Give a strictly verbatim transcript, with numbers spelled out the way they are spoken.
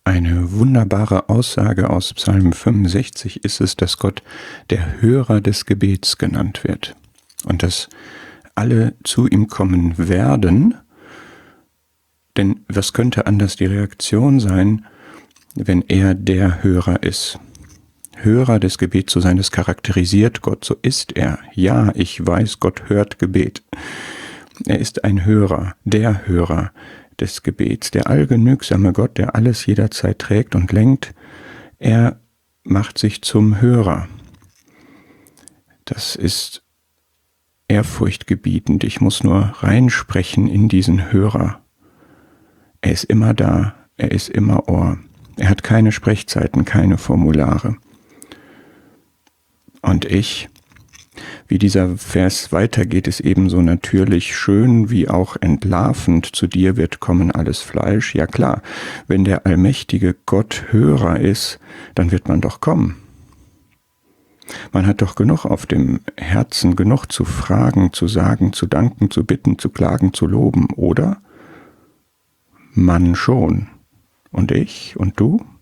Eine wunderbare Aussage aus Psalm fünfundsechzig ist es, dass Gott der Hörer des Gebets genannt wird und dass alle zu ihm kommen werden, denn was könnte anders die Reaktion sein, wenn er der Hörer ist? Hörer des Gebets zu sein, das charakterisiert Gott, so ist er. Ja, ich weiß, Gott hört Gebet. Er ist ein Hörer, der Hörer des Gebets, der allgenügsame Gott, der alles jederzeit trägt und lenkt. Er macht sich zum Hörer. Das ist ehrfurchtgebietend. Ich muss nur reinsprechen in diesen Hörer. Er ist immer da, er ist immer Ohr. Er hat keine Sprechzeiten, keine Formulare. Und ich, wie dieser Vers weitergeht, ist ebenso natürlich schön wie auch entlarvend. Zu dir wird kommen alles Fleisch. Ja klar, wenn der allmächtige Gott Hörer ist, dann wird man doch kommen. Man hat doch genug auf dem Herzen, genug zu fragen, zu sagen, zu danken, zu bitten, zu klagen, zu loben, oder? Man schon. Und ich und du?